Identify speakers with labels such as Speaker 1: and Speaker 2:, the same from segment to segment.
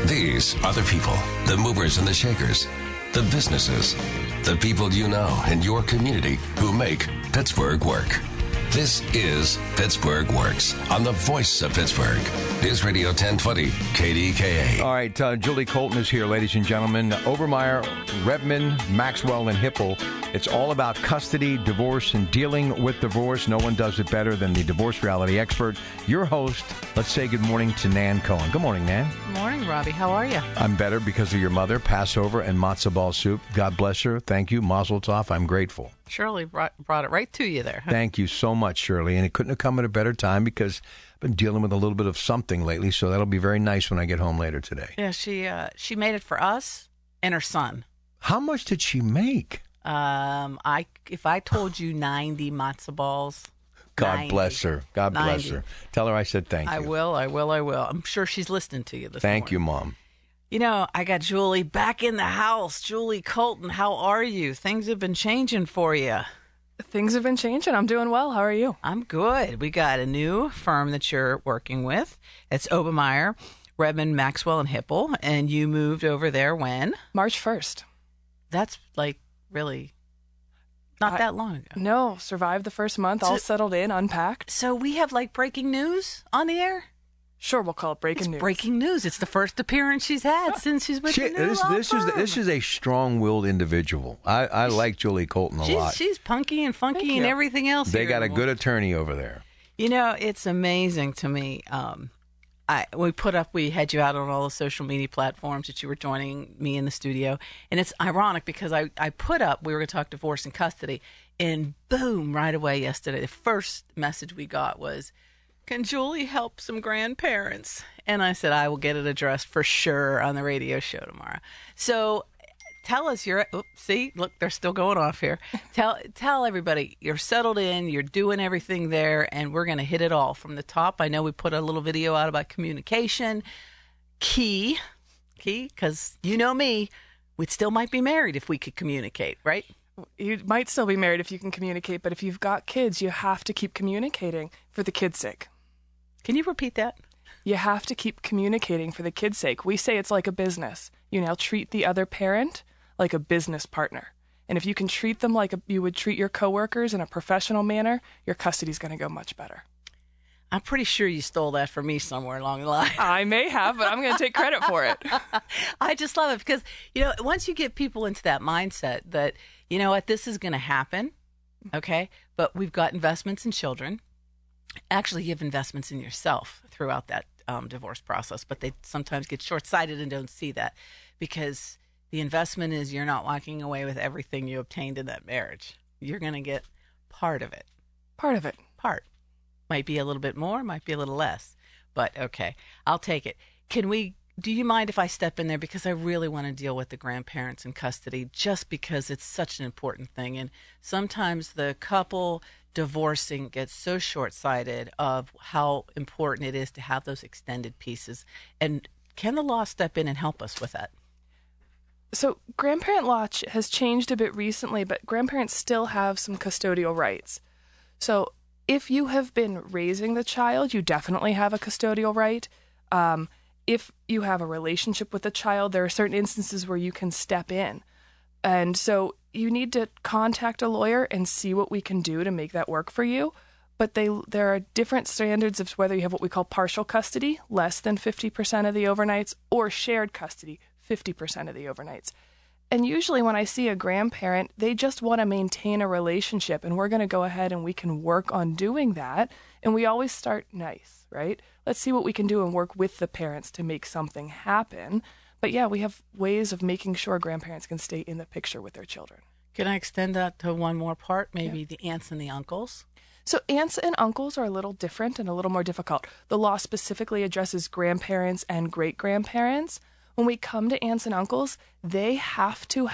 Speaker 1: These are the people, the movers and the shakers, the businesses, the people you know in your community who make Pittsburgh work. This is Pittsburgh Works on the voice of Pittsburgh. News Radio 1020, KDKA.
Speaker 2: All right, Julie Colton is here, ladies and gentlemen. Obermeyer, Redmond, Maxwell, and Hipple. It's all about custody, divorce, and dealing with divorce. No one does it better than the divorce reality expert. Your host, let's say good morning to Nan Cohen. Good morning, Nan.
Speaker 3: Good morning, Robbie. How are you?
Speaker 2: I'm better because of your mother, Passover and matzo ball soup. God bless her. Thank you. Mazel tov. I'm grateful.
Speaker 3: Shirley brought it right to you there.
Speaker 2: Thank you so much, Shirley. And it couldn't have come at a better time because I've been dealing with a little bit of something lately, so that'll be very nice when I get home later today.
Speaker 3: Yeah, she made it for us and her son.
Speaker 2: How much did she make?
Speaker 3: If I told you 90 matzo balls.
Speaker 2: God
Speaker 3: 90.
Speaker 2: Bless her. God
Speaker 3: 90.
Speaker 2: Bless her. Tell her I said thank you.
Speaker 3: I will. I'm sure she's listening to you this morning.
Speaker 2: Thank you, Mom.
Speaker 3: You know, I got Julie back in the house. Julie Colton, how are you? Things have been changing for you.
Speaker 4: Things have been changing. I'm doing well. How are you?
Speaker 3: I'm good. We got a new firm that you're working with. It's Obermeyer, Redmond, Maxwell, and Hipple. And you moved over there when?
Speaker 4: March 1st.
Speaker 3: That's like really not that long ago.
Speaker 4: No, survived the first month, all settled in, unpacked.
Speaker 3: So we have like breaking news on the air?
Speaker 4: Sure, we'll call it breaking news.
Speaker 3: Breaking news. It's the first appearance she's had since she's with the new law firm.
Speaker 2: This is a strong-willed individual. I like Julie Colton a lot.
Speaker 3: She's punky and funky and everything else.
Speaker 2: They got a good attorney over there.
Speaker 3: You know, it's amazing to me. We had you out on all the social media platforms that you were joining me in the studio. And it's ironic because I put up, we were going to talk divorce and custody, and boom, right away yesterday, the first message we got was, can Julie help some grandparents? And I said, I will get it addressed for sure on the radio show tomorrow. So tell us, look, they're still going off here. Tell everybody, you're settled in, you're doing everything there, and we're going to hit it all from the top. I know we put a little video out about communication. Key, because you know me, we still might be married if we could communicate, right?
Speaker 4: You might still be married if you can communicate, but if you've got kids, you have to keep communicating for the kids' sake.
Speaker 3: Can you repeat that?
Speaker 4: You have to keep communicating for the kids' sake. We say it's like a business. You now treat the other parent like a business partner. And if you can treat them like you would treat your coworkers in a professional manner, your custody's going to go much better.
Speaker 3: I'm pretty sure you stole that from me somewhere along the line.
Speaker 4: I may have, but I'm going to take credit for it.
Speaker 3: I just love it because, you know, once you get people into that mindset that, you know what, this is going to happen, okay, but we've got investments in children. Actually, you have investments in yourself throughout that divorce process, but they sometimes get short-sighted and don't see that because the investment is you're not walking away with everything you obtained in that marriage. You're going to get part of it.
Speaker 4: Part of it.
Speaker 3: Part. Might be a little bit more, might be a little less, but okay, I'll take it. Do you mind if I step in there because I really want to deal with the grandparents in custody just because it's such an important thing. And sometimes the couple divorcing gets so short-sighted of how important it is to have those extended pieces. And can the law step in and help us with that?
Speaker 4: So grandparent law has changed a bit recently, but grandparents still have some custodial rights. So if you have been raising the child, you definitely have a custodial right. If you have a relationship with the child, there are certain instances where you can step in. And so you need to contact a lawyer and see what we can do to make that work for you. But there are different standards of whether you have what we call partial custody, less than 50% of the overnights, or shared custody, 50% of the overnights. And usually when I see a grandparent, they just want to maintain a relationship, and we're going to go ahead and we can work on doing that. And we always start nice, right? Let's see what we can do and work with the parents to make something happen. But yeah, we have ways of making sure grandparents can stay in the picture with their children.
Speaker 3: Can I extend that to one more part? Maybe the aunts and the uncles?
Speaker 4: So aunts and uncles are a little different and a little more difficult. The law specifically addresses grandparents and great-grandparents. When we come to aunts and uncles, they have to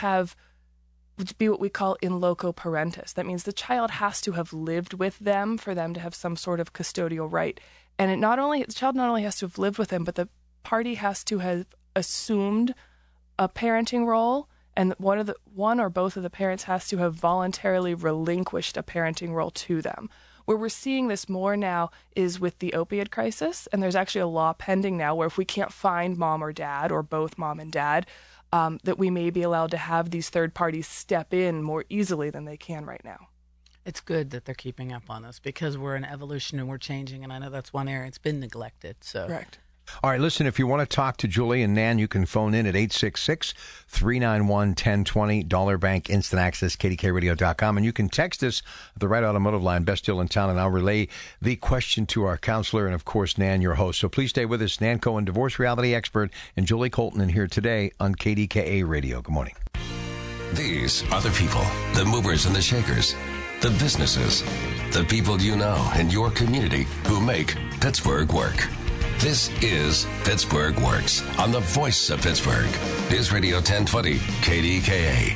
Speaker 4: be what we call in loco parentis. That means the child has to have lived with them for them to have some sort of custodial right. And the child not only has to have lived with them, but the party has to have assumed a parenting role, and one or both of the parents has to have voluntarily relinquished a parenting role to them. Where we're seeing this more now is with the opioid crisis, and there's actually a law pending now where if we can't find mom or dad or both mom and dad, that we may be allowed to have these third parties step in more easily than they can right now.
Speaker 3: It's good that they're keeping up on us because we're in evolution and we're changing, and I know that's one area it's been neglected. So.
Speaker 4: Correct.
Speaker 2: All right, listen, if you want to talk to Julie and Nan, you can phone in at 866-391-1020, Dollar Bank Instant Access, kdkradio.com. And you can text us at the Right Automotive line, best deal in town, and I'll relay the question to our counselor and, of course, Nan, your host. So please stay with us. Nan Cohen, divorce reality expert, and Julie Colton in here today on KDKA Radio. Good morning.
Speaker 1: These are the people, the movers and the shakers, the businesses, the people you know in your community who make Pittsburgh work. This is Pittsburgh Works on the voice of Pittsburgh. News Radio 1020, KDKA.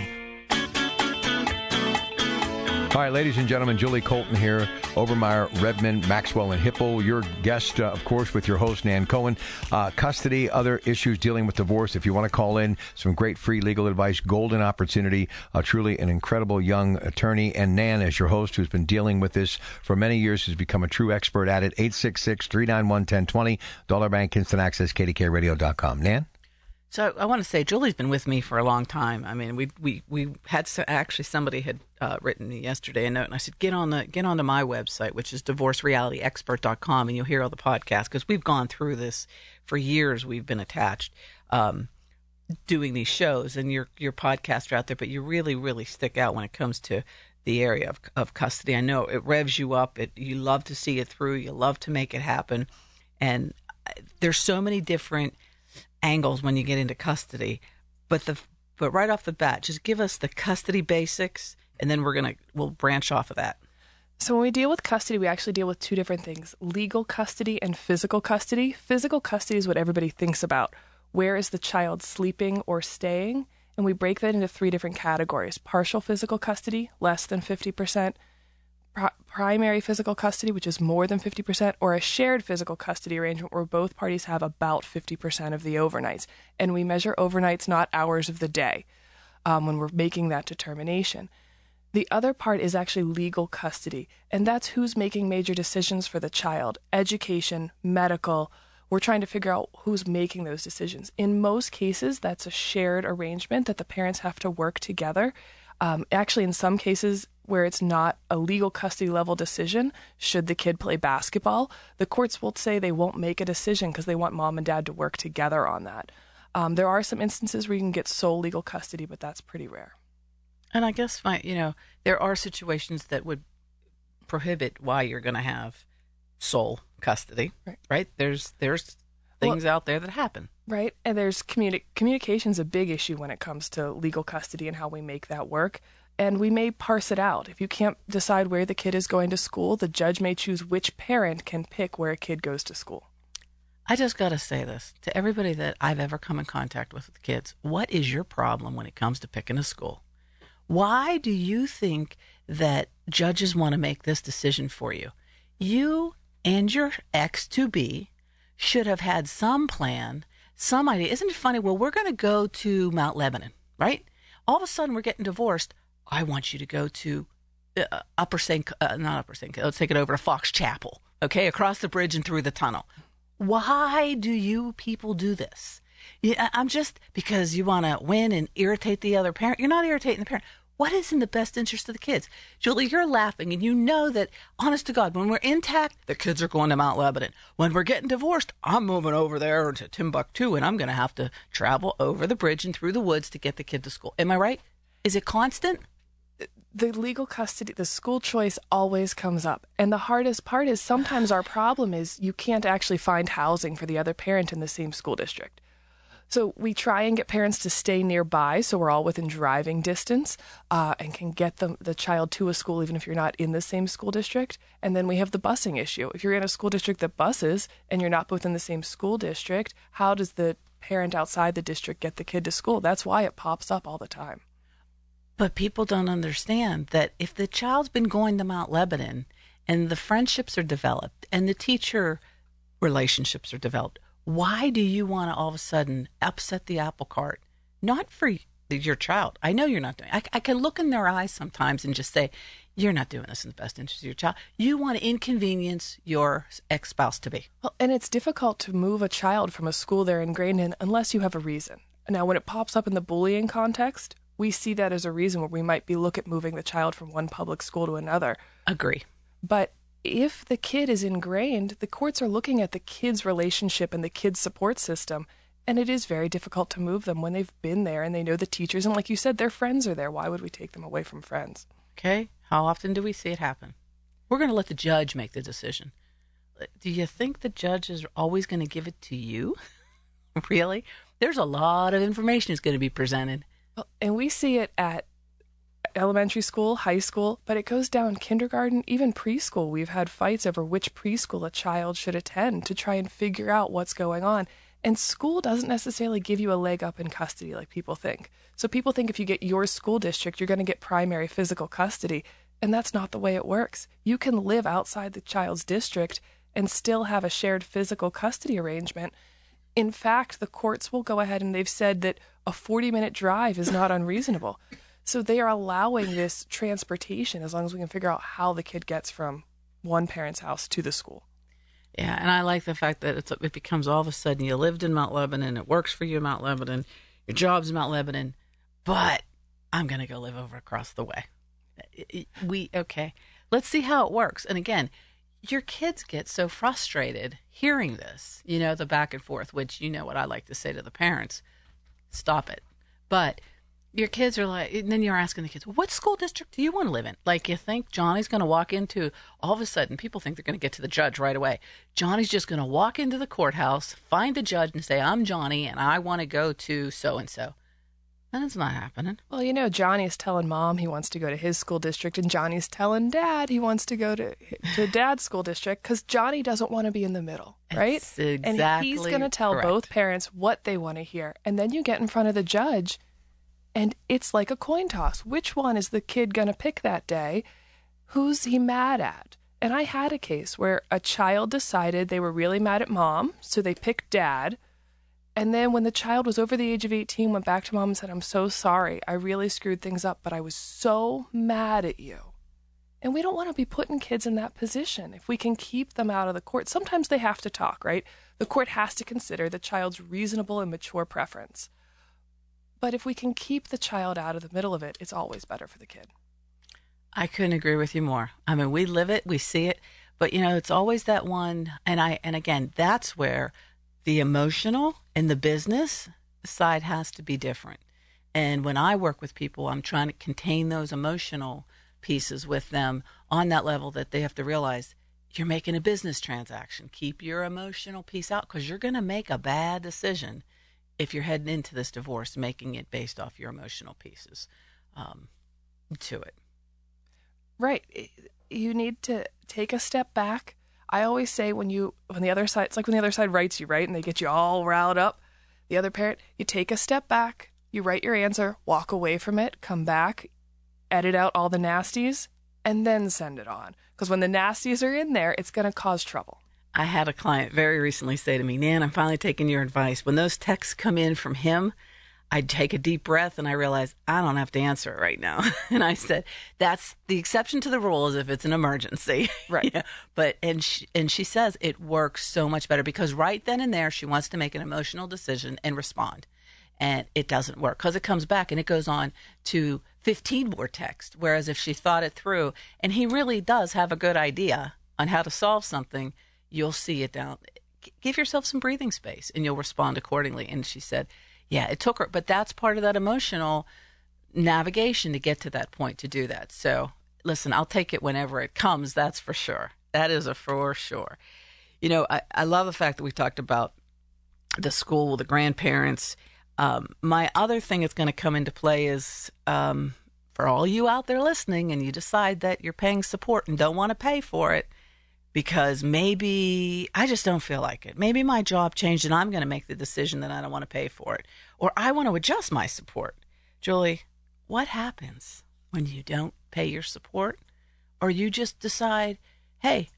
Speaker 2: All right, ladies and gentlemen, Julie Colton here, Obermeyer, Redmond, Maxwell, and Hipple. Your guest, of course, with your host, Nan Cohen. Custody, other issues dealing with divorce. If you want to call in, some great free legal advice, golden opportunity, truly an incredible young attorney. And Nan, as your host, who's been dealing with this for many years, has become a true expert at it. 866-391-1020, Dollar Bank Instant Access, kdkradio.com. Nan?
Speaker 3: So I want to say Julie's been with me for a long time. I mean, we had actually somebody had written me yesterday a note, and I said get onto my website, which is divorcerealityexpert.com, and you'll hear all the podcasts because we've gone through this for years. We've been attached doing these shows, and your podcasts are out there, but you really stick out when it comes to the area of custody. I know it revs you up. You love to see it through. You love to make it happen, and there's so many different angles when you get into custody, but right off the bat, just give us the custody basics, and then we'll branch off of that.
Speaker 4: So when we deal with custody, we actually deal with two different things: legal custody and physical custody. Physical custody is what everybody thinks about. Where is the child sleeping or staying? And we break that into three different categories: partial physical custody, less than 50%, primary physical custody, which is more than 50%, or a shared physical custody arrangement where both parties have about 50% of the overnights. And we measure overnights, not hours of the day, when we're making that determination. The other part is actually legal custody, and that's who's making major decisions for the child: education, medical. We're trying to figure out who's making those decisions. In most cases, that's a shared arrangement that the parents have to work together. Actually, in some cases where it's not a legal custody level decision, should the kid play basketball, the courts will say they won't make a decision because they want mom and dad to work together on that. There are some instances where you can get sole legal custody, but that's pretty rare.
Speaker 3: And I guess there are situations that would prohibit why you're going to have sole custody, right? There's things out there that happen.
Speaker 4: Right, and there's communication's a big issue when it comes to legal custody and how we make that work. And we may parse it out. If you can't decide where the kid is going to school, the judge may choose which parent can pick where a kid goes to school.
Speaker 3: I just got to say this to everybody that I've ever come in contact with kids. What is your problem when it comes to picking a school? Why do you think that judges want to make this decision for you? You and your ex-to-be should have had some plan, some idea. Isn't it funny? Well, we're going to go to Mount Lebanon, right? All of a sudden, we're getting divorced. I want you to go to not Upper St. Let's take it over to Fox Chapel, okay, across the bridge and through the tunnel. Why do you people do this? Yeah, because you want to win and irritate the other parent. You're not irritating the parent. What is in the best interest of the kids? Julie, you're laughing, and you know that, honest to God, when we're intact, the kids are going to Mount Lebanon. When we're getting divorced, I'm moving over there to Timbuktu, and I'm going to have to travel over the bridge and through the woods to get the kid to school. Am I right? Is it constant?
Speaker 4: The legal custody, the school choice always comes up. And the hardest part is sometimes our problem is you can't actually find housing for the other parent in the same school district. So we try and get parents to stay nearby so we're all within driving distance and can get the child to a school even if you're not in the same school district. And then we have the busing issue. If you're in a school district that buses and you're not both in the same school district, how does the parent outside the district get the kid to school? That's why it pops up all the time.
Speaker 3: But people don't understand that if the child's been going to Mount Lebanon and the friendships are developed and the teacher relationships are developed, why do you want to all of a sudden upset the apple cart? Not for your child. I know you're not doing it. I can look in their eyes sometimes and just say, you're not doing this in the best interest of your child. You want to inconvenience your ex-spouse to be.
Speaker 4: Well, and it's difficult to move a child from a school they're ingrained in unless you have a reason. Now, when it pops up in the bullying context, we see that as a reason where we might be looking at moving the child from one public school to another.
Speaker 3: Agree.
Speaker 4: But if the kid is ingrained, the courts are looking at the kid's relationship and the kid's support system, and it is very difficult to move them when they've been there and they know the teachers. And like you said, their friends are there. Why would we take them away from friends?
Speaker 3: Okay. How often do we see it happen? We're going to let the judge make the decision. Do you think the judge is always going to give it to you? Really? There's a lot of information that's going to be presented.
Speaker 4: Well, and we see it at elementary school, high school, but it goes down kindergarten, even preschool. We've had fights over which preschool a child should attend to try and figure out what's going on. And school doesn't necessarily give you a leg up in custody like people think. So people think if you get your school district, you're going to get primary physical custody. And that's not the way it works. You can live outside the child's district and still have a shared physical custody arrangement. In fact, the courts will go ahead and they've said that a 40-minute drive is not unreasonable. So they are allowing this transportation as long as we can figure out how the kid gets from one parent's house to the school.
Speaker 3: Yeah, and I like the fact that it becomes all of a sudden you lived in Mount Lebanon, it works for you in Mount Lebanon, your job's in Mount Lebanon, but I'm going to go live over across the way. Okay, let's see how it works. And again, your kids get so frustrated hearing this, the back and forth, which what I like to say to the parents, stop it. But your kids are like, and then you're asking the kids, what school district do you want to live in? Like, you think Johnny's going to walk into, all of a sudden, people think they're going to get to the judge right away. Johnny's just going to walk into the courthouse, find the judge and say, I'm Johnny and I want to go to so-and-so. And it's not happening.
Speaker 4: Well, Johnny's telling mom he wants to go to his school district, and Johnny's telling dad he wants to go to dad's school district because Johnny doesn't want to be in the middle, right?
Speaker 3: That's exactly
Speaker 4: and he's going to tell
Speaker 3: correct.
Speaker 4: Both parents what they want to hear. And then you get in front of the judge, and it's like a coin toss. Which one is the kid going to pick that day? Who's he mad at? And I had a case where a child decided they were really mad at mom, so they picked dad. And then when the child was over the age of 18, went back to mom and said, I'm so sorry. I really screwed things up, but I was so mad at you. And we don't want to be putting kids in that position. If we can keep them out of the court, sometimes they have to talk, right? The court has to consider the child's reasonable and mature preference. But if we can keep the child out of the middle of it, it's always better for the kid.
Speaker 3: I couldn't agree with you more. I mean, we live it, we see it, but it's always that one. And again, that's where the emotional and the business side has to be different. And when I work with people, I'm trying to contain those emotional pieces with them on that level that they have to realize you're making a business transaction. Keep your emotional piece out because you're going to make a bad decision if you're heading into this divorce, making it based off your emotional pieces to it.
Speaker 4: Right. You need to take a step back. I always say when the other side, it's like when the other side writes you, right? And they get you all riled up. The other parent, you take a step back, you write your answer, walk away from it, come back, edit out all the nasties, and then send it on. Because when the nasties are in there, it's going to cause trouble.
Speaker 3: I had a client very recently say to me, Nan, I'm finally taking your advice. When those texts come in from him, I take a deep breath and I realize I don't have to answer it right now. And I said, that's the exception to the rule is if it's an emergency.
Speaker 4: Right.
Speaker 3: Yeah. But, and she says it works so much better because right then and there, she wants to make an emotional decision and respond. And it doesn't work because it comes back and it goes on to 15 more texts. Whereas if she thought it through and he really does have a good idea on how to solve something, you'll see it down. Give yourself some breathing space and you'll respond accordingly. And she said, yeah, it took her, but that's part of that emotional navigation to get to that point to do that. So listen, I'll take it whenever it comes. That's for sure. That is a for sure. I love the fact that we talked about the school, the grandparents. My other thing that's going to come into play is for all you out there listening and you decide that you're paying support and don't want to pay for it because maybe I just don't feel like it. Maybe my job changed and I'm going to make the decision that I don't want to pay for it. Or I want to adjust my support. Julie, what happens when you don't pay your support? Or you just decide, hey,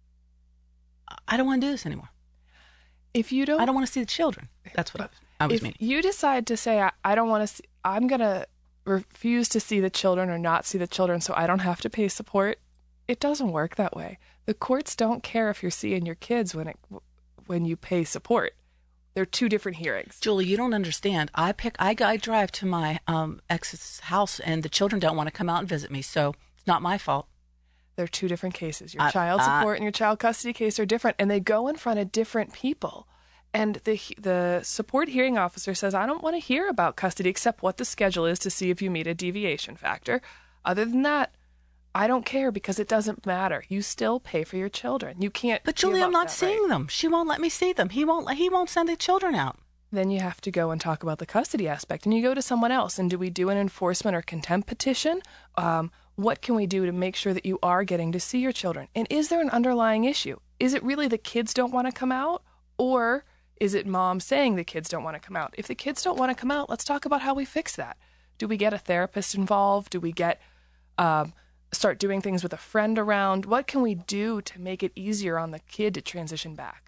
Speaker 3: I don't want to do this anymore. I don't want to see the children. That's what I was meaning.
Speaker 4: If you decide to say, I don't want to see, I'm going to refuse to see the children or not see the children so I don't have to pay support. It doesn't work that way. The courts don't care if you're seeing your kids when you pay support. They're two different hearings.
Speaker 3: Julie, you don't understand. I drive to my ex's house, and the children don't want to come out and visit me, so it's not my fault.
Speaker 4: They're two different cases. Your child support and your child custody case are different, and they go in front of different people. And the support hearing officer says, I don't want to hear about custody except what the schedule is to see if you meet a deviation factor. Other than that, I don't care because it doesn't matter. You still pay for your children. You can't.
Speaker 3: But Julie, I'm not seeing them. She won't let me see them. He won't send the children out.
Speaker 4: Then you have to go and talk about the custody aspect, and you go to someone else. And do we do an enforcement or contempt petition? What can we do to make sure that you are getting to see your children? And is there an underlying issue? Is it really the kids don't want to come out, or is it mom saying the kids don't want to come out? If the kids don't want to come out, let's talk about how we fix that. Do we get a therapist involved? Do we get start doing things with a friend around? What can we do to make it easier on the kid to transition back?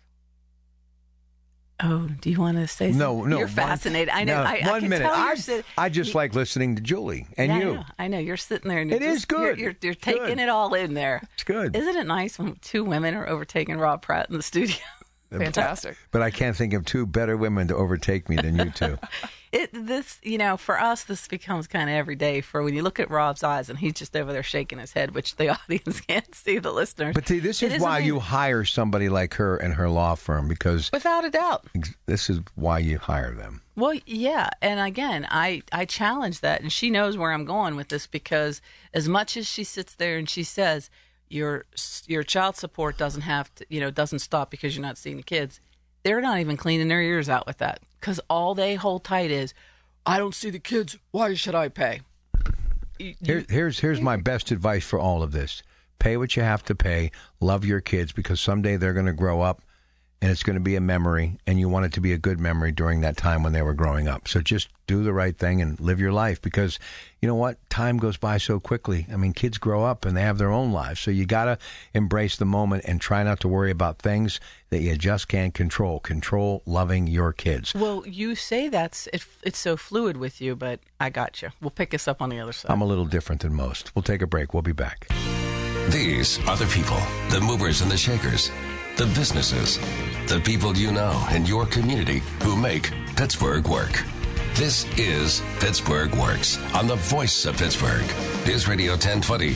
Speaker 3: Oh, do you want to say something?
Speaker 2: No.
Speaker 3: You're fascinated. I know.
Speaker 2: No, one minute. I just like listening to Julie and you.
Speaker 3: I know. You're sitting there. And
Speaker 2: it is good.
Speaker 3: You're taking it all in there.
Speaker 2: It's good.
Speaker 3: Isn't it nice when two women are overtaking Rob Pratt in the studio?
Speaker 4: Fantastic.
Speaker 2: But I can't think of two better women to overtake me than you two.
Speaker 3: For us, this becomes kind of every day. For when you look at Rob's eyes and he's just over there shaking his head, which the audience can't see, the listeners.
Speaker 2: But see, this is why you hire somebody like her and her law firm, because
Speaker 3: without a doubt,
Speaker 2: this is why you hire them.
Speaker 3: Well, yeah, and again, I challenge that, and she knows where I'm going with this, because as much as she sits there and she says your child support doesn't stop because you're not seeing the kids, they're not even cleaning their ears out with that, because all they hold tight is, I don't see the kids, why should I pay?
Speaker 2: Here's my best advice for all of this. Pay what you have to pay. Love your kids, because someday they're going to grow up and it's going to be a memory, and you want it to be a good memory during that time when they were growing up. So just do the right thing and live your life, because you know what? Time goes by so quickly. I mean, kids grow up and they have their own lives. So you got to embrace the moment and try not to worry about things that you just can't control. Control loving your kids.
Speaker 3: Well, you say it's so fluid with you, but I got you. We'll pick us up on the other side.
Speaker 2: I'm a little different than most. We'll take a break. We'll be back.
Speaker 1: These are the people, the movers and the shakers, the businesses, the people you know in your community who make Pittsburgh work. This is Pittsburgh Works on the voice of Pittsburgh. News Radio 1020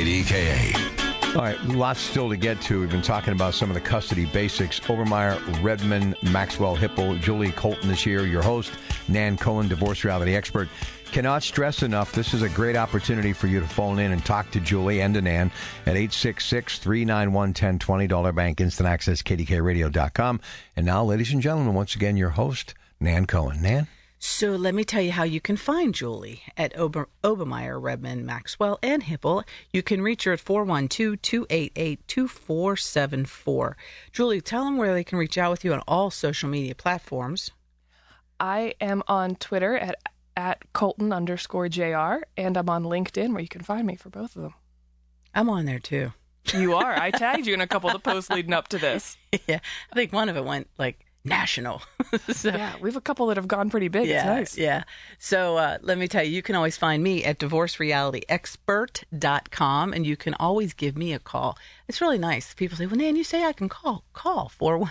Speaker 1: KDKA.
Speaker 2: All right, lots still to get to. We've been talking about some of the custody basics. Overmeyer, Redmond, Maxwell, Hipple, Julie Colton is here, your host. Nan Cohen, divorce reality expert. Cannot stress enough, this is a great opportunity for you to phone in and talk to Julie and to Nan at 866-391-1020, Dollar Bank, Instant Access, KDKRadio.com. And now, ladies and gentlemen, once again, your host, Nan Cohen. Nan?
Speaker 3: So let me tell you how you can find Julie at Obermeyer, Redmond, Maxwell, and Hipple. You can reach her at 412-288-2474. Julie, tell them where they can reach out with you on all social media platforms.
Speaker 4: I am on Twitter at Colton_JR, and I'm on LinkedIn, where you can find me for both of them.
Speaker 3: I'm on there too.
Speaker 4: You are. I tagged you in a couple of the posts leading up to this.
Speaker 3: Yeah, I think one of it went national.
Speaker 4: So, yeah, we have a couple that have gone pretty big.
Speaker 3: Yeah,
Speaker 4: it's nice.
Speaker 3: Yeah. So let me tell you, you can always find me at divorcerealityexpert.com, and you can always give me a call. It's really nice. People say, well, Nan, you say I can call. Call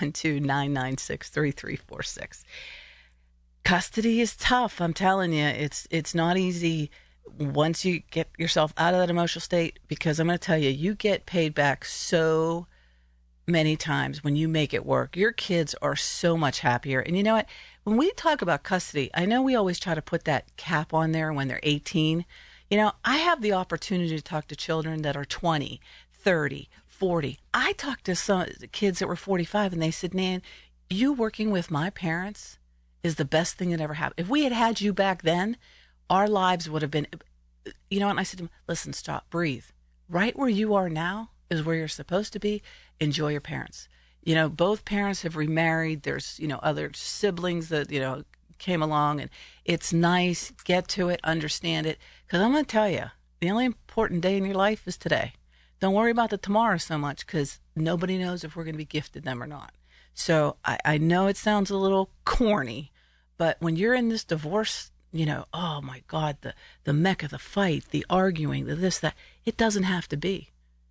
Speaker 3: 412-996-3346. Custody is tough. I'm telling you, it's not easy once you get yourself out of that emotional state, because I'm going to tell you, you get paid back so many times when you make it work. Your kids are so much happier. And you know what? When we talk about custody, I know we always try to put that cap on there when they're 18. You know, I have the opportunity to talk to children that are 20, 30, 40. I talked to some kids that were 45, and they said, Nan, you working with my parents is the best thing that ever happened. If we had had you back then, our lives would have been, you know, and I said to him, listen, stop, breathe. Right where you are now is where you're supposed to be. Enjoy your parents. You know, both parents have remarried. There's, other siblings that, came along, and it's nice. Get to it, understand it. Because I'm going to tell you, the only important day in your life is today. Don't worry about the tomorrow so much, because nobody knows if we're going to be gifted them or not. So I know it sounds a little corny, but when you're in this divorce oh my God, the mech of the fight, the arguing, the this, that. It doesn't have to be.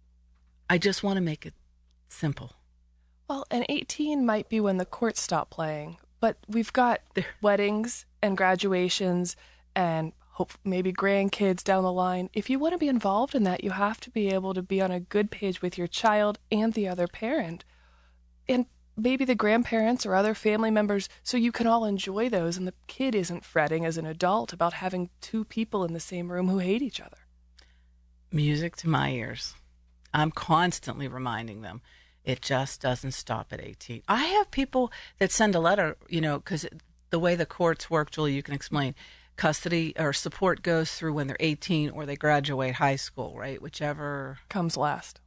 Speaker 3: I just want to make it simple.
Speaker 4: Well, and 18 might be when the courts stop playing, but we've got weddings and graduations and maybe grandkids down the line. If you want to be involved in that, you have to be able to be on a good page with your child and the other parent. And maybe the grandparents or other family members, so you can all enjoy those and the kid isn't fretting as an adult about having two people in the same room who hate each other.
Speaker 3: Music to my ears. I'm constantly reminding them. It just doesn't stop at 18. I have people that send a letter, because the way the courts work, Julie, you can explain. Custody or support goes through when they're 18 or they graduate high school, right? Whichever
Speaker 4: comes last.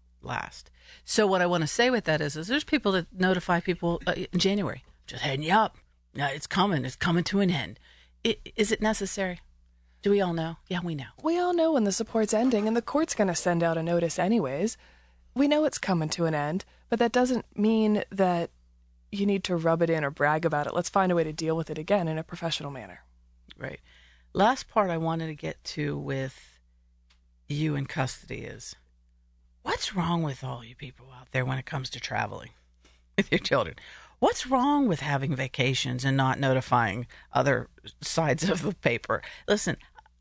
Speaker 3: So what I want to say with that is there's people that notify people in January, just heading you up. No, it's coming to an end. Is it necessary? Do we all know? Yeah, we know.
Speaker 4: We all know when the support's ending, and the court's going to send out a notice anyways. We know it's coming to an end, but that doesn't mean that you need to rub it in or brag about it. Let's find a way to deal with it again in a professional manner.
Speaker 3: Right. Last part I wanted to get to with you in custody is, what's wrong with all you people out there when it comes to traveling with your children? What's wrong with having vacations and not notifying other sides of the paper? Listen,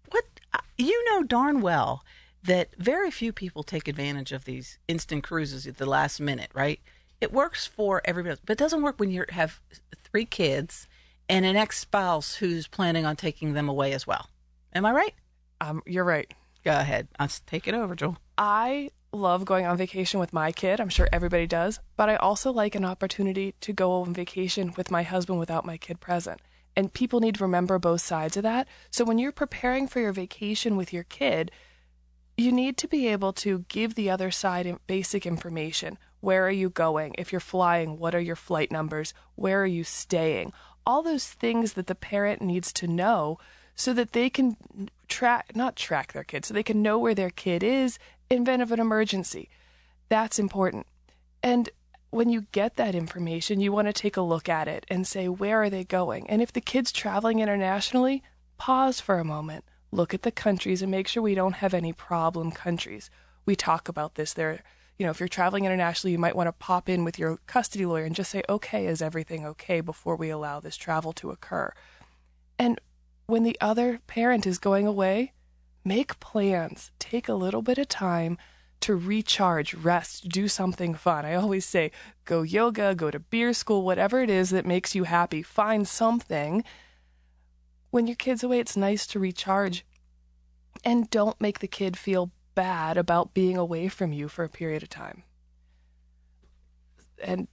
Speaker 3: you know darn well that very few people take advantage of these instant cruises at the last minute, right? It works for everybody else, but it doesn't work when you have 3 kids and an ex-spouse who's planning on taking them away as well. Am I right?
Speaker 4: You're right.
Speaker 3: Go ahead. Let's take it over, Joel.
Speaker 4: I love going on vacation with my kid. I'm sure everybody does. But I also like an opportunity to go on vacation with my husband without my kid present. And people need to remember both sides of that. So when you're preparing for your vacation with your kid, you need to be able to give the other side basic information. Where are you going? If you're flying, what are your flight numbers? Where are you staying? All those things that the parent needs to know so that they can not track their kid, so they can know where their kid is in event of an emergency. That's important. And when you get that information, you want to take a look at it and say, where are they going? And if the kid's traveling internationally, pause for a moment. Look at the countries and make sure we don't have any problem countries. We talk about this there. If you're traveling internationally, you might want to pop in with your custody lawyer and just say, okay, is everything okay before we allow this travel to occur? And when the other parent is going away, make plans. Take a little bit of time to recharge, rest, do something fun. I always say, go yoga, go to beer school, whatever it is that makes you happy. Find something. When your kid's away, it's nice to recharge. And don't make the kid feel bad about being away from you for a period of time. And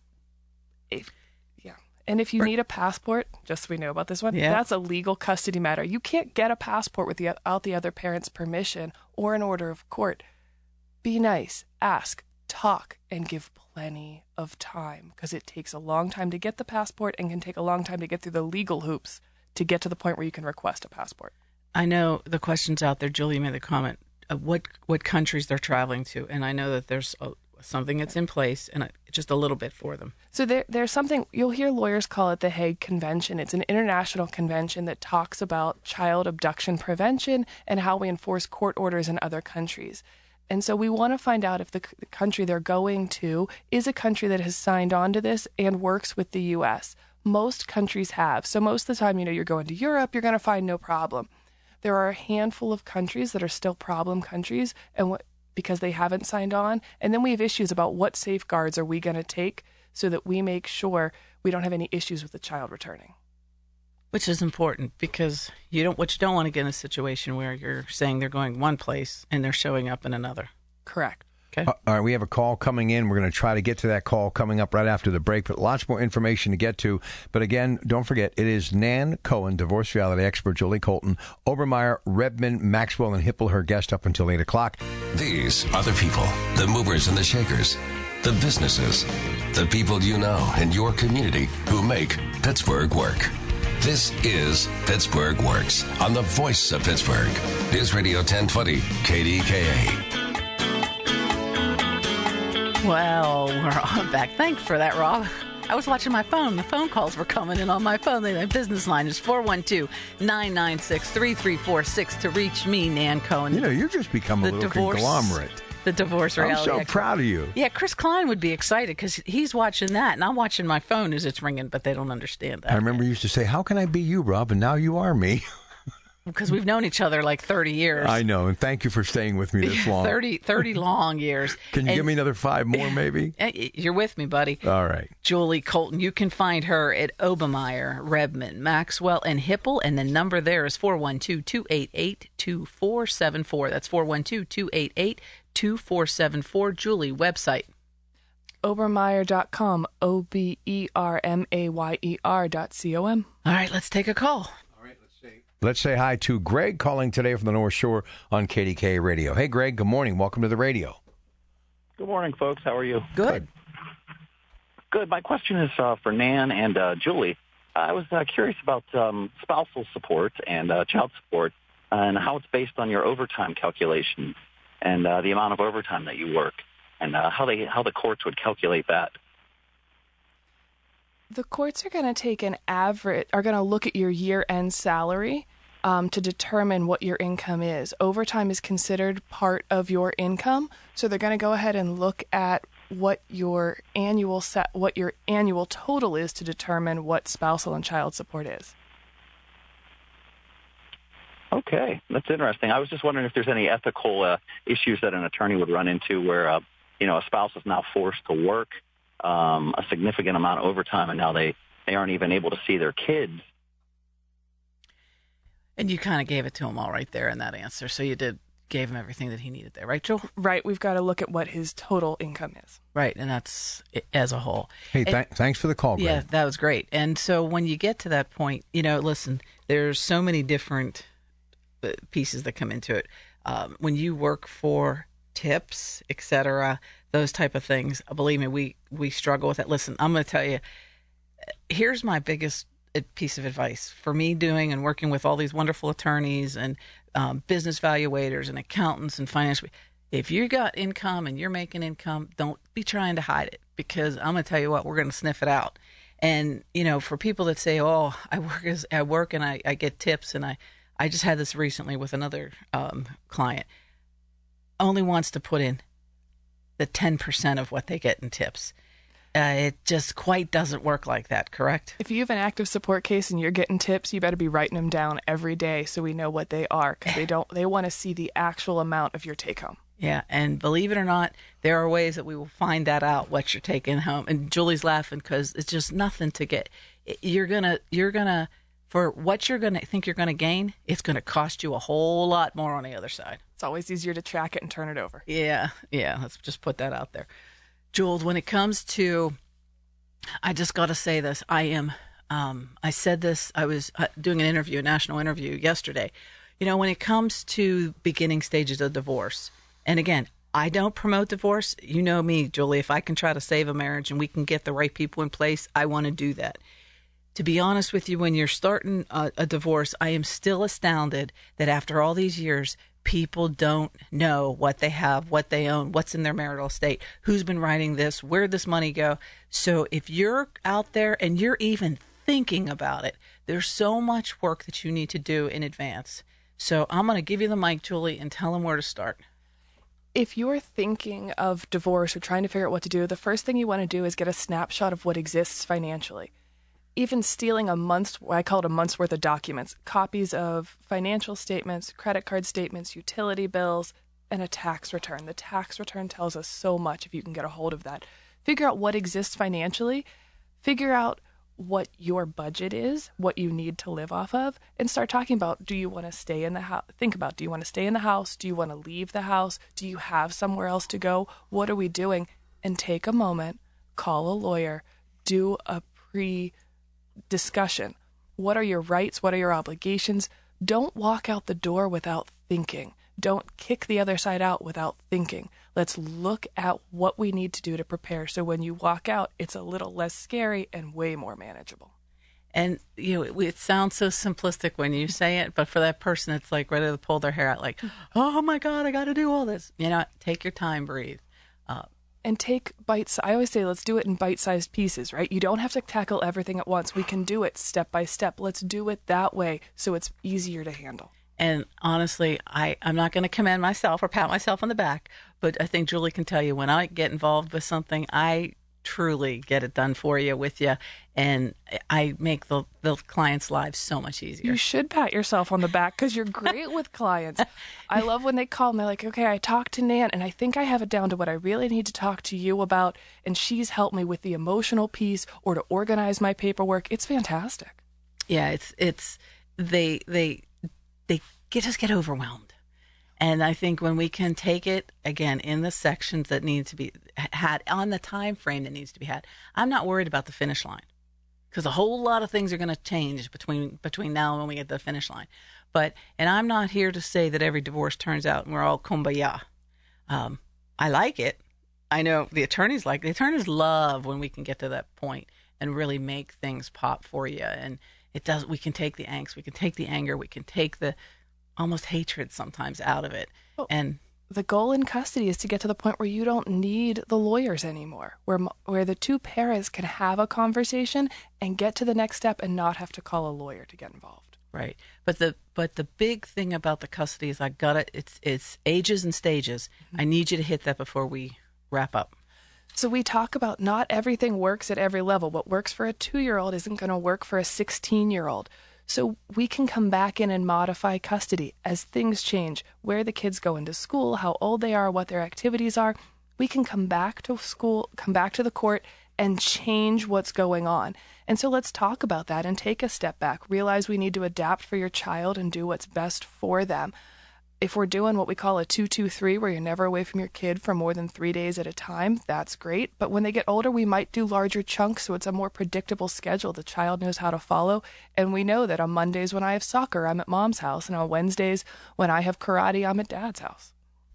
Speaker 4: if you need a passport, just so we know about this one, that's a legal custody matter. You can't get a passport without the other parent's permission or an order of court. Be nice, ask, talk, and give plenty of time, because it takes a long time to get the passport and can take a long time to get through the legal hoops to get to the point where you can request a passport.
Speaker 3: I know the question's out there. Julie made the comment of what countries they're traveling to, and I know that there's something that's in place, and just a little bit for them.
Speaker 4: So there's something, you'll hear lawyers call it the Hague Convention. It's an international convention that talks about child abduction prevention and how we enforce court orders in other countries. And so we want to find out if the country they're going to is a country that has signed on to this and works with the U.S. Most countries have. So most of the time, you're going to Europe, you're going to find no problem. There are a handful of countries that are still problem countries because they haven't signed on. And then we have issues about what safeguards are we going to take so that we make sure we don't have any issues with the child returning.
Speaker 3: Which is important, because you don't want to get in a situation where you're saying they're going one place and they're showing up in another.
Speaker 4: Correct.
Speaker 3: Okay.
Speaker 2: All right, we have a call coming in. We're going to try to get to that call coming up right after the break, but lots more information to get to. But again, don't forget, it is Nan Cohen, divorce reality expert, Julie Colton, Obermeyer, Redmond, Maxwell, and Hipple, her guest up until 8 o'clock.
Speaker 1: These are the people, the movers and the shakers, the businesses, the people you know in your community who make Pittsburgh work. This is Pittsburgh Works on the voice of Pittsburgh. News Radio 1020, KDKA.
Speaker 3: Well, we're on back. Thanks for that, Rob. I was watching my phone. The phone calls were coming in on my phone. My business line is 412-996-3346 to reach me, Nan Cohen.
Speaker 2: You know, you're just become a little conglomerate.
Speaker 3: The divorce reality
Speaker 2: I'm so
Speaker 3: expert.
Speaker 2: proud of you.
Speaker 3: Yeah, Chris Klein would be excited because he's watching that, and I'm watching my phone as it's ringing, but they don't understand that.
Speaker 2: I remember you used to say, how can I be you, Rob? And now you are me.
Speaker 3: Because we've known each other like 30 years.
Speaker 2: I know, and thank you for staying with me this long.
Speaker 3: 30 long years.
Speaker 2: Can you give me another 5 more, maybe?
Speaker 3: You're with me, buddy.
Speaker 2: All right.
Speaker 3: Julie Colton. You can find her at Obermeyer, Redmond, Maxwell, and Hipple, and the number there is 412-288-2474. That's 412-288-2474. Julie, website.
Speaker 4: Obermeyer.com, Obermayer.com.
Speaker 3: All right, let's take a call.
Speaker 2: Let's say hi to Greg calling today from the North Shore on KDKA Radio. Hey, Greg, good morning. Welcome to the radio.
Speaker 5: Good morning, folks. How are you?
Speaker 3: Good.
Speaker 5: Good. My question is for Nan and Julie. I was curious about spousal support and child support and how it's based on your overtime calculation and the amount of overtime that you work and how the courts would calculate that.
Speaker 4: The courts are going to take an average, are going to look at your year-end salary to determine what your income is. Overtime is considered part of your income, so they're going to go ahead and look at what your annual total is to determine what spousal and child support is.
Speaker 5: Okay, that's interesting. I was just wondering if there's any ethical issues that an attorney would run into where a spouse is now forced to work a significant amount of overtime, and now they aren't even able to see their kids.
Speaker 3: And you kind of gave it to him all right there in that answer. So you gave him everything that he needed there, right, Joel?
Speaker 4: Right. We've got to look at what his total income is.
Speaker 3: Right, and that's as a whole.
Speaker 2: Hey, thanks for the call, Greg.
Speaker 3: Yeah, that was great. And so when you get to that point, listen, there's so many different pieces that come into it. When you work for tips, etc., those type of things, believe me, we struggle with it. Listen, I'm going to tell you, here's my biggest piece of advice for me doing and working with all these wonderful attorneys and business valuators and accountants and financial. If you got income and you're making income, don't be trying to hide it, because I'm going to tell you what, we're going to sniff it out. And, for people that say, oh, I work and I get tips, and I just had this recently with another client, only wants to put in the 10% of what they get in tips. It just quite doesn't work like that, correct?
Speaker 4: If you have an active support case and you're getting tips, you better be writing them down every day so we know what they are, because they want to see the actual amount of your take home.
Speaker 3: Yeah, and believe it or not, there are ways that we will find that out, what you're taking home. And Julie's laughing because it's just nothing to get. You're gonna for what you're gonna think you're gonna gain, it's gonna cost you a whole lot more on the other side.
Speaker 4: It's always easier to track it and turn it over.
Speaker 3: Yeah. Let's just put that out there. Jules, when it comes to, I just got to say this. I said this, I was doing a national interview yesterday. When it comes to beginning stages of divorce, and again, I don't promote divorce. You know me, Julie, if I can try to save a marriage and we can get the right people in place, I want to do that. To be honest with you, when you're starting a divorce, I am still astounded that after all these years, people don't know what they have, what they own, what's in their marital estate, who's been writing this, where'd this money go. So if you're out there and you're even thinking about it, there's so much work that you need to do in advance. So I'm going to give you the mic, Julie, and tell them where to start.
Speaker 4: If you're thinking of divorce or trying to figure out what to do, the first thing you want to do is get a snapshot of what exists financially. Even stealing I call it a month's worth of documents, copies of financial statements, credit card statements, utility bills, and a tax return. The tax return tells us so much if you can get a hold of that. Figure out what exists financially, figure out what your budget is, what you need to live off of, and start talking about, do you want to stay in the house? Think about, do you want to stay in the house? Do you want to leave the house? Do you have somewhere else to go? What are we doing? And take a moment, call a lawyer, do a discussion. What are your rights? What are your obligations? Don't walk out the door without thinking. Don't kick the other side out without thinking. Let's look at what we need to do to prepare so when you walk out, it's a little less scary and way more manageable.
Speaker 3: And, it sounds so simplistic when you say it, but for that person, it's like ready to pull their hair out like, oh my God, I got to do all this. Take your time, breathe.
Speaker 4: and take bites. I always say, let's do it in bite-sized pieces, right? You don't have to tackle everything at once. We can do it step by step. Let's do it that way so it's easier to handle.
Speaker 3: And honestly, I'm not going to commend myself or pat myself on the back, but I think Julie can tell you when I get involved with something, I truly get it done for you, with you, and I make the clients' lives so much easier.
Speaker 4: You should pat yourself on the back because you're great with clients. I love when they call and they're like, okay, I talked to Nan and I think I have it down to what I really need to talk to you about, and she's helped me with the emotional piece or to organize my paperwork. It's fantastic.
Speaker 3: Yeah, they just get overwhelmed. And I think when we can take it, again, in the sections that need to be had, on the time frame that needs to be had, I'm not worried about the finish line, because a whole lot of things are going to change between now and when we get to the finish line. And I'm not here to say that every divorce turns out and we're all kumbaya. I like it. I know the attorneys love when we can get to that point and really make things pop for you. And we can take the angst, we can take the anger, we can take the almost hatred sometimes out of it.
Speaker 4: Well,
Speaker 3: and
Speaker 4: the goal in custody is to get to the point where you don't need the lawyers anymore, where the two parents can have a conversation and get to the next step and not have to call a lawyer to get involved.
Speaker 3: Right. But the big thing about the custody is it's ages and stages. Mm-hmm. I need you to hit that before we wrap up.
Speaker 4: So we talk about not everything works at every level. What works for a 2-year-old isn't going to work for a 16-year-old. So we can come back in and modify custody as things change, where the kids go into school, how old they are, what their activities are. We can come back to school, come back to the court, and change what's going on. And so let's talk about that and take a step back. Realize we need to adapt for your child and do what's best for them. If we're doing what we call a 2-2-3, where you're never away from your kid for more than 3 days at a time, that's great. But when they get older, we might do larger chunks, so it's a more predictable schedule the child knows how to follow. And we know that on Mondays when I have soccer, I'm at mom's house, and on Wednesdays when I have karate, I'm at dad's house.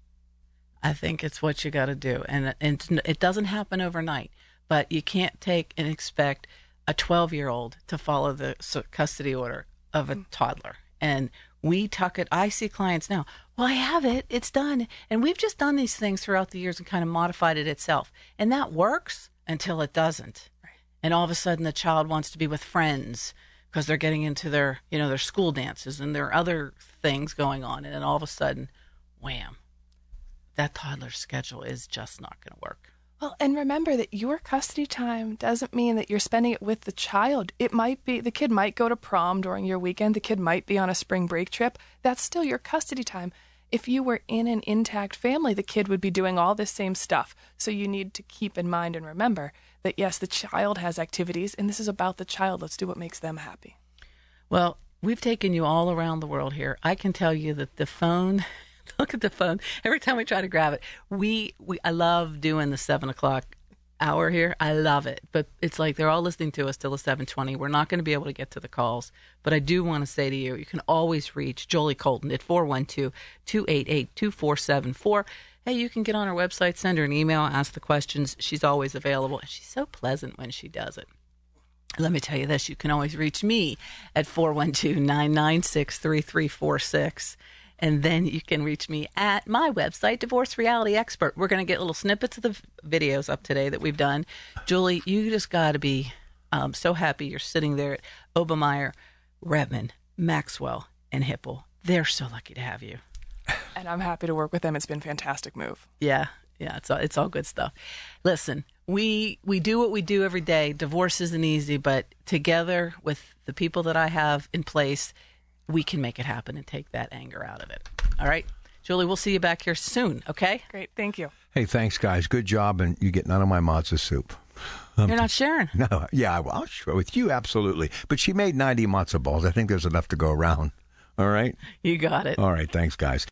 Speaker 3: I think it's what you got to do. And it doesn't happen overnight, but you can't take and expect a 12-year-old to follow the custody order of a toddler. And we tuck it. I see clients now, well, I have it. It's done. And we've just done these things throughout the years and kind of modified it itself. And that works until it doesn't. Right. And all of a sudden the child wants to be with friends because they're getting into their school dances and their other things going on. And then all of a sudden, wham, that toddler's schedule is just not going to work.
Speaker 4: Well, and remember that your custody time doesn't mean that you're spending it with the child. It might be the kid might go to prom during your weekend. The kid might be on a spring break trip. That's still your custody time. If you were in an intact family, the kid would be doing all this same stuff. So you need to keep in mind and remember that, yes, the child has activities, and this is about the child. Let's do what makes them happy.
Speaker 3: Well, we've taken you all around the world here. I can tell you that the phone... Look at the phone. Every time we try to grab it, I love doing the 7:00 hour here. I love it. But it's like they're all listening to us till the 7:20. We're not going to be able to get to the calls. But I do want to say to you, you can always reach Jolie Colton at 412-288-2474. Hey, you can get on our website, send her an email, ask the questions. She's always available. And she's so pleasant when she does it. Let me tell you this. You can always reach me at 412-996-3346. And then you can reach me at my website, Divorce Reality Expert. We're going to get little snippets of the videos up today that we've done. Julie, you just got to be so happy you're sitting there at Obermeyer, Redmond, Maxwell, and Hipple. They're so lucky to have you.
Speaker 4: And I'm happy to work with them. It's been a fantastic move.
Speaker 3: Yeah, it's all good stuff. Listen, we do what we do every day. Divorce isn't easy, but together with the people that I have in place, we can make it happen and take that anger out of it. All right, Julie, we'll see you back here soon, okay?
Speaker 4: Great, thank you.
Speaker 2: Hey, thanks, guys. Good job, and you get none of my matzo soup.
Speaker 3: You're not sharing?
Speaker 2: No, yeah, I'll share with you, absolutely. But she made 90 matzo balls. I think there's enough to go around. All right?
Speaker 3: You got it.
Speaker 2: All right, thanks, guys.